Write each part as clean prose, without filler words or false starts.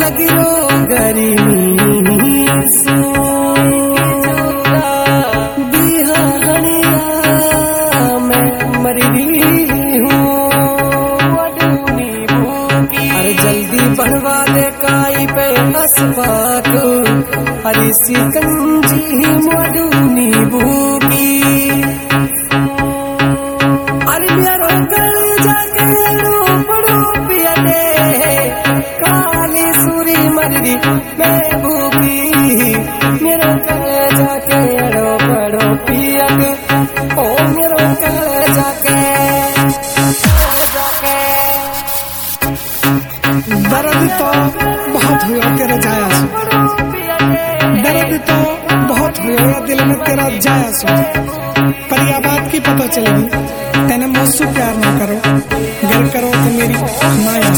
लगी रो गर्मी सो बिहानिया मैं मरी हूँ। अरे जल्दी बढ़वा दे काई पे असफाक अरे सिकंजी मडूनी भूकी। अरे मेरा गल जाके पड़ो पिया दे काली सूरी मरदी मैं भूकी। मेरा गल जाके पड़ो पिया दे ओ मेरा गल जाके दर्द तो बहुत हुआ तेरा जाया सो, दर्द तो बहुत हुआ दिल में तेरा जाया सो। पर यह बात की पता चलेगी तेने मुझसे प्यार ना करो, घर करो तो मेरी माया।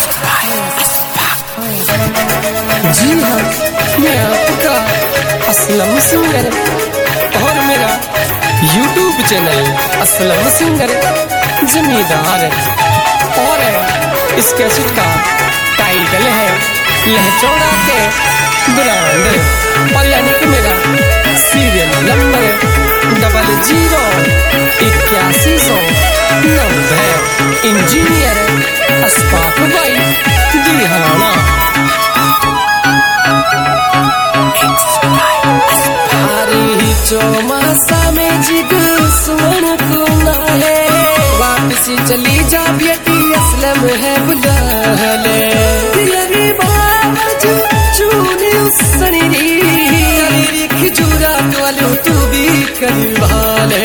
जी हाँ, मैं आपका असलम सिंगर और मेरा YouTube चैनल असलम सिंगर जमींदार और इस कैसेट का टाइटल है लहचौड़ा के ब्रांड और यानी कि मेरा सीरियल नंबर 008190 इंजीनियर अशफाक भाई दिहाना। चौमासा में जिग सुन को ना है वापसी चली जा बेटी असलम है बुला ले तेरी बाज चूनी सनीरी खिजूरा वालो तू भी करवाले।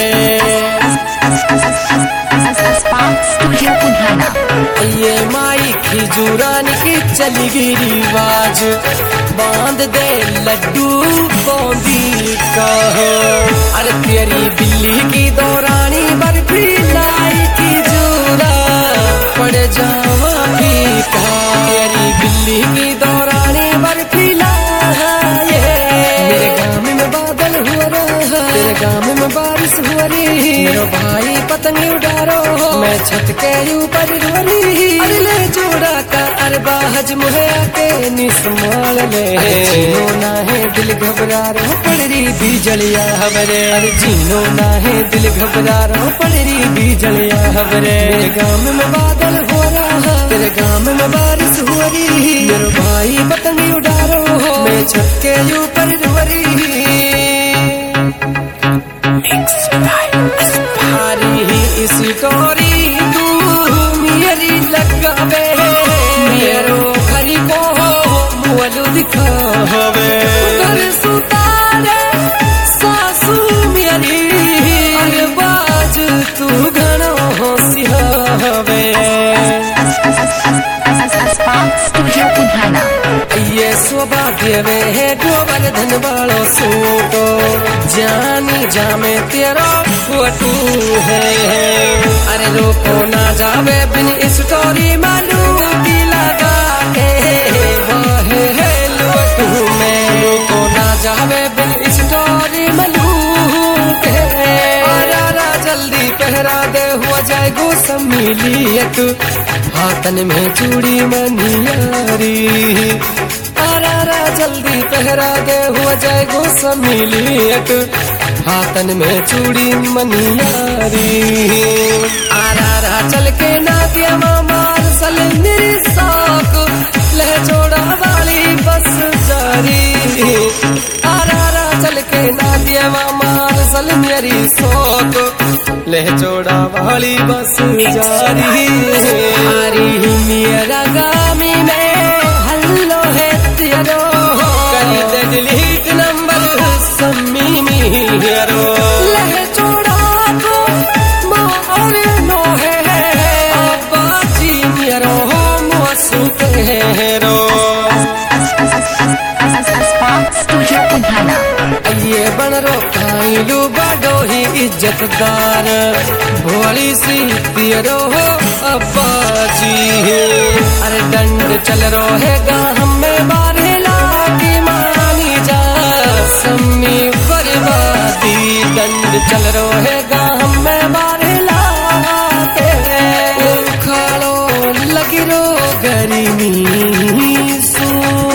ये माई खिजूरान की चली गी रिवाज बांध दे लड्डू बूंदी का हो। अरे तेरी बिल्ली की दौरानी बर्फी लाई खिजूरा पड़ जावा भी का। तेरी बिल्ली की दौरानी बर्फी लाई मेरे गाँव में बादल हुआ रहा तेरे गाँव में बारिश हुआ रही। मेरा भाई पतंग उड़ा रो मैं छत के ऊपर रोली। अरे ले जोड़ा का अरबा हज मुहैया के निस्माल ले जीनो ना है दिल घबरा रहा पड़ रही बीजलिया हवरे। अरे जीनो ना है दिल घबरा रहा पड़ रही बीजलिया हवरे। मेरे गाँव में बादल हो रहा तेरे गाँव में बारिश हो रही। मेरा भाई पतंग उड़ा रो मैं छत के ऊपर रोली। इसी टोरी तू मेरी लगावे मेरो घरी को मुअल दिखावे घर सुतारे सासू मेरी अरे बाज तू घणो होशियावे। ये सौभाग्य वे है गोवर्धन वालों सूटो जानी जामे तेरा फोटू है। अरे रोको ना जावे बिन स्टोरी मालूम की लगा के वाहे है लोटू में। रोको ना जावे बिन स्टोरी मालूम के आरा जल्दी पहरा दे हुआ जाए गो सम्मिलियत हाथन में चूड़ी मनियारी। आरा जल्दी पहरा दे हुआ जाए गो सम्मिलियत हाथन में चूड़ी मनियारी। आरा चल के ना दिया मार सल मेरी साक लहचौड़ा वाली बस जारी। आरा चल के ना दिया मार सल मेरी साक लहचौड़ा वाली बस जारी। हरी मेरा गामी में हल्लो है तेरो करी दे डिलीट नंबर सम्मी मेरो लहचौड़ा को मोर नो है बाजी मेरो मोसु तेरो। ये बन रो खाइलू बड़ो ही इज्जतदार भोली सी तेरो हो अब्बाजी। अरे दंड चल रो है गाँव में बारे लागी मानी जा सम्मी बर्बादी। दंड चल रो है गाँव में बारे लागे खालो लगी रो गर्मी सू।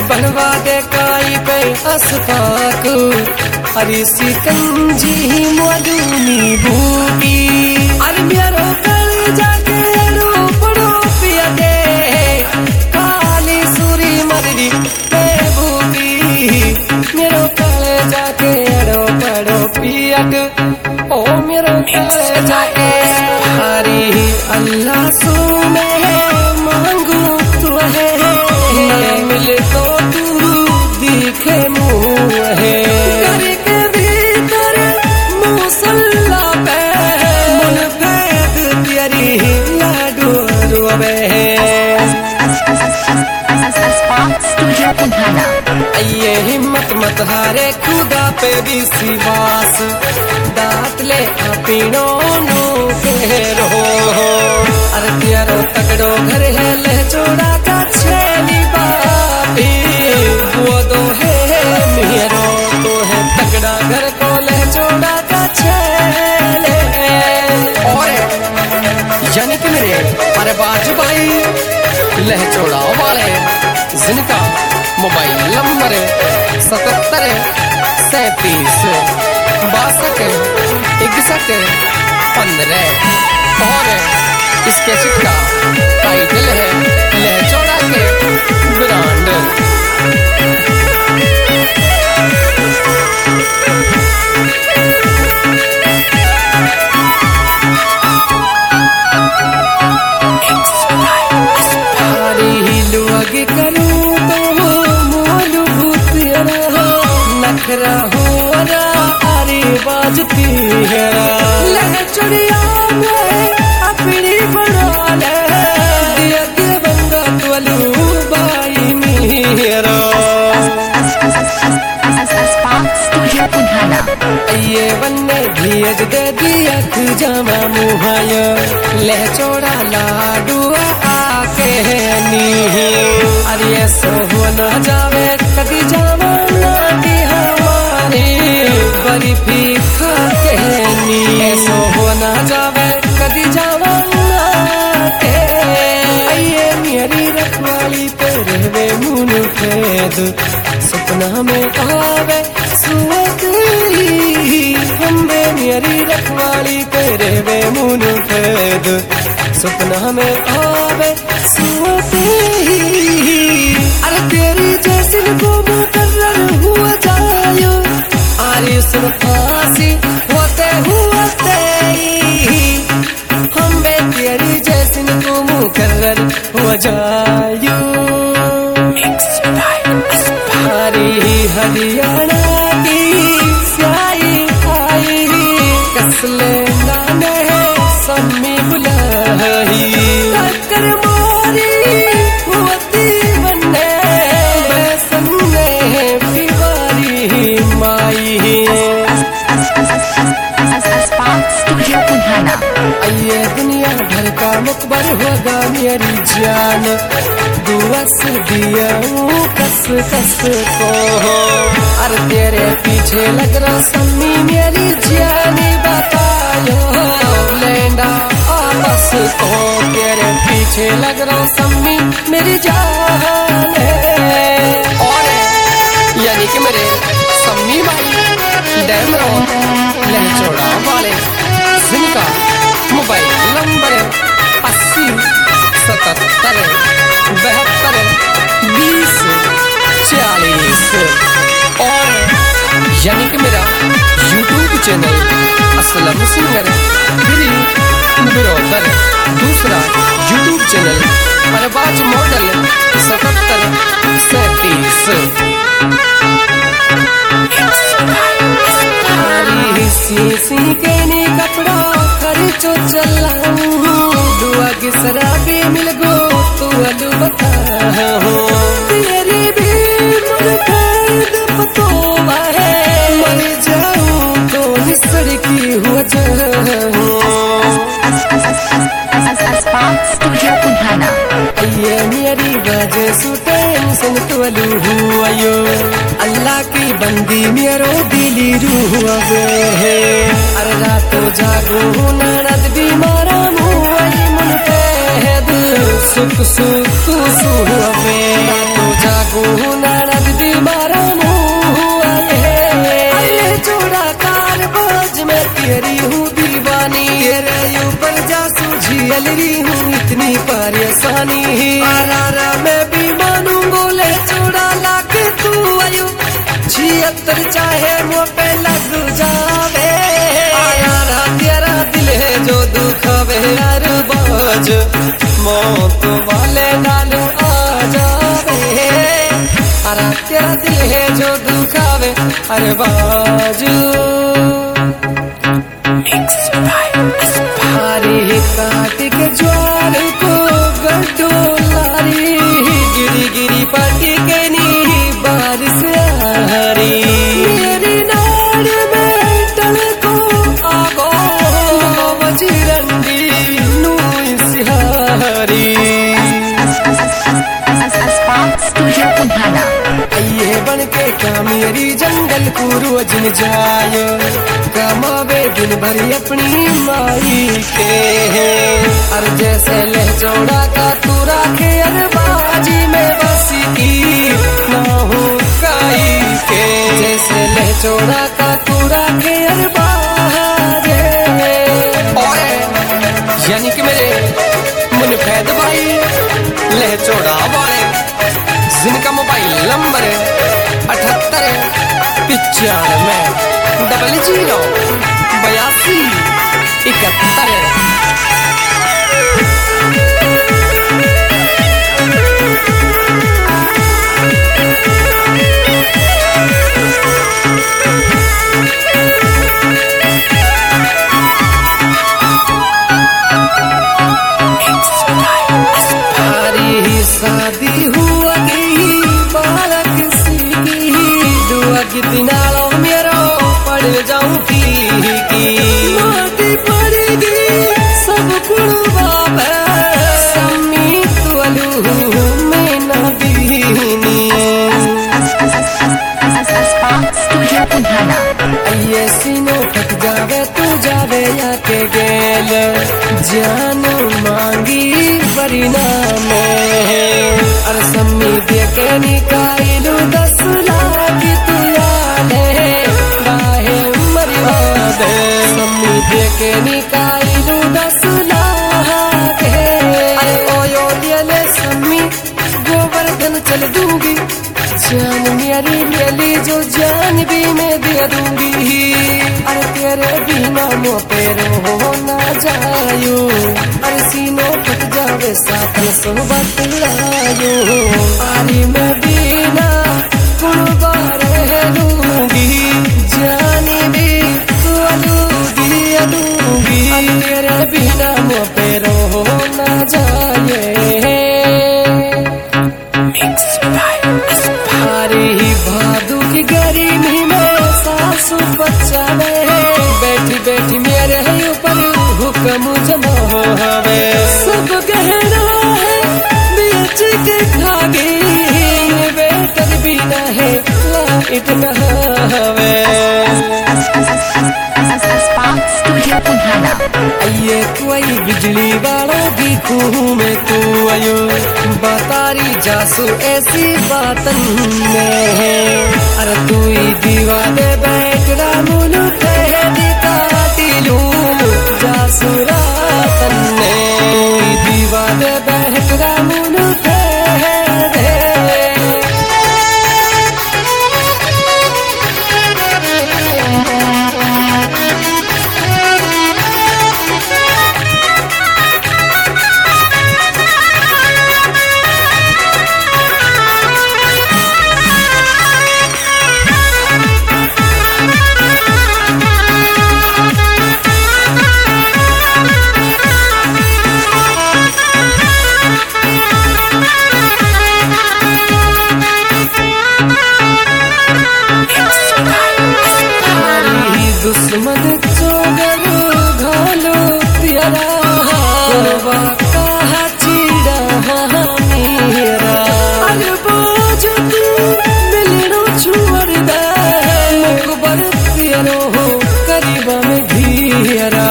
बनवा दे काई पे असफाक अरे सिकंजी मधुनी भूगी अरे मेरो कल जाके रो पड़ो पिया दे काली सूरी मरदी पे भूगी मेरो कल जाके रो पड़ो पिया ओ मेरो कल जाके हरी अल्लाह सुने मांगू तू है मिले तो तू दिखे मुँह है करके भीतर मुसल्ला पे मन भेद तेरी लाडू रुबे ये हिम्मत मत हारे खुदा पे विश्वास दांत ले अपनो नो के रहो अरे तेरो तकड़ो घर है ले चोड़ा का छेली बापी वो दो है मेरो तो है तकड़ा घर को ले चोड़ा का छेले और यानी कि मेरे अरे बाजू भाई लह चोड़ा वाले जिनका मोबाइल नंबर 77 37 62 61 15 और इसके चिट्ठा टाइटल है लहचौड़ा के ब्रांड आगे करूँ तो मोलू भूत नखरा हो अरे बाजती है लहचौड़िया में अपनी बना ले दिया के बंगा तुलू बाई मेरा ये बन्ने भेज दे दिया जमा मुहाय ले चोड़ा लाडू आके नी अरे सो न जावे कभी जावा लाडी हमारी बड़ी फीका के नी ऐसो न जावे कभी जावा लाटे ये मेरी रखवाली पे रहवे मुन फेद सपना में आवे सुवत हमें मेरी रखवाली पे रहवे मुन फेद सपना में आवे सुवत अरे तेरी जैसी को मुकर्रर हुआ जायो अरे सुन फांसी होते हमें तेरी जैसी को मुकर्रर हो जायो हरियाणा की स्याही आई कसले नाने सम्मी बुलाई टक्कर मोरी होती बन्ने बैसन्ने बिवारी माई ये दुनिया भर का मुकबर होगा मेरी जान दुआ से दिया कस कस को अरे तेरे पीछे लग रहा सम्मी मेरी जानी बतायो लेंडा आपस को तेरे पीछे लग रहा सम्मी मेरी जान और यानी कि मेरे सम्मी भाई डैम रोड लहचौड़ा वाले जिनका मोबाइल नंबर 80 77 72 20 40 और यानी कि मेरा YouTube channel Aslam singer brother दूसरा YouTube चैनल अरबाज मॉडल 77 37 सी के नी कपड़ा खर्चो चला दुआ की शराबी मिल गो तू अलू बता हो तेरी भी मुझे पतो है मर जाऊं तो निसर की हो जाऊं ये मेरी वजह से टेंशन तो अलू हुआयो अल्लाह की बंदी मेरो दिली रूह है अरे रातों जागो नरद बीमारा मुआई मन पे सुख सुख सुह रातों जागो नरद तेरी हूँ दीवानी, तेरे ऊपर जा सूझियल रही हूँ इतनी परेशानी। आरा मैं भी मानू बोले चूड़ा लाके तू आयु 76 चाहे मुँह पे लग जावे। आया तेरा दिल है जो दुखावे हर बाज मौत वाले नाल आ जावे। आरा तेरा दिल है जो दुखावे हर बाज। हारी काट के ज्वार को गड्ढो लारी, गिरी गिरी पाटी के नी बारिश हारी। मेरी नाड़ में टल को आगो बजरंगी नू सिहारी। ये बन के का मेरी जंगल को रोज न जायो, कमावे दिन भर अपनी माई के। और जैसे लहचौड़ा का तू राखे अरबाजी में बसी की ना हो काई के। जैसे लहचौड़ा का तू राखे अरबाजे, यानी कि मेरे मुनफैद भाई लहचौड़ा वाले जिनका मोबाइल नंबर 78 95 00 82 71। शादी हुआ की बालक सीखी, दुआ कितना लो मेरो पड़ जाऊं की माटी पड़ेगी सब कुर्बान समी तुलू में न दीनी। ये सीनो फट जावे तू जावे या के गेल जान मांगी परिणाम में। अरे सम्मी दे के निकालू 10 लाख तू यादे बाहे मरियाद। सम्मी दे के निकालू 10 लाख। अरे ओयो ले सम्मी गोवर्धन चल दूंगी, जान मेरी मेली जो जान भी मैं दे दूंगी। अरे तेरे बिना मो पेरो हो ना जायो, अरे सीनो फट जावे साथ सोबत लायो। आरी मैं बिना कुर्बा रह लूंगी, जानी भी तू अलूगी अलूगी। तेरे बिना मो पेरो हो ना जाए। भादू की गर्मी में सासू बच्चा में बैठी बैठी मेरे ऊपर हुक्म जमावे। सब कहना है बेच के खागे बेटर भी न है लाइट नहावे। ये कोई बिजली वालों की खूह में तू आयो, बतारी जासू ऐसी बातन में है। अरे तू ही दीवाने बैठ रामुलू कहदी काटी लू जासू रातन में। तू ही दीवाने बैठ रामुलू कहदे। दुश्मन चोगलो घालो प्यारा कहा चिड़ा मेरा। अरे बोझ तू मिलनो छुअर दे मुकबर प्यारो हो करीबा में धीरा।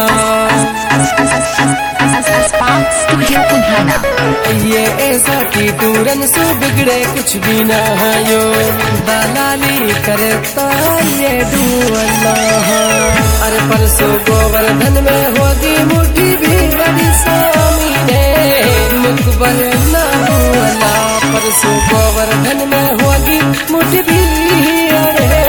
ये ऐसा कि तुरन से बिगड़े कुछ भी ना यो, दलाली करता ये डू अल्लाह। अरे पर परसों गोवर्धन में होगी मुट्ठी भी बड़ी स्वामी ने मुकबर ना हुआ। परसों गोवर्धन में होगी मुट्ठी भी अरे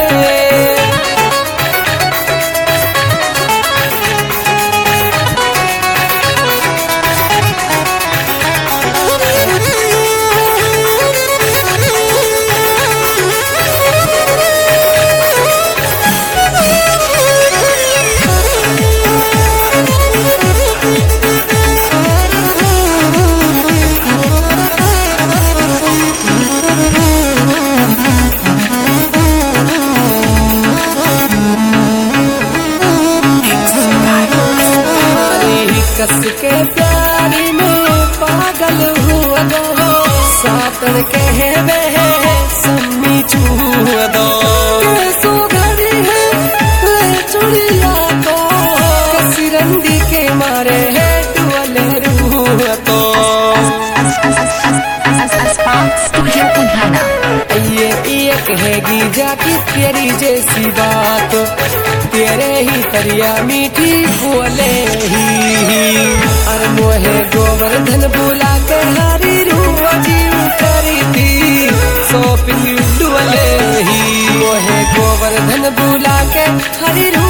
कस के प्यारी में पागल हुआ दो सातन के वे सम्मी छुआ दो कैसो घड़ी है ले चुड़िया को कसिरंदी के मारे है डुअले रुआ तो ये कहेगी जाकी तेरी जैसी बात तेरे ही तरिया मीठी बोले ही और मोहे गोवर्धन बुला के हरी रूआ जी करी थी शॉपिंग डुअले ही मोहे गोवर्धन बुला के हरी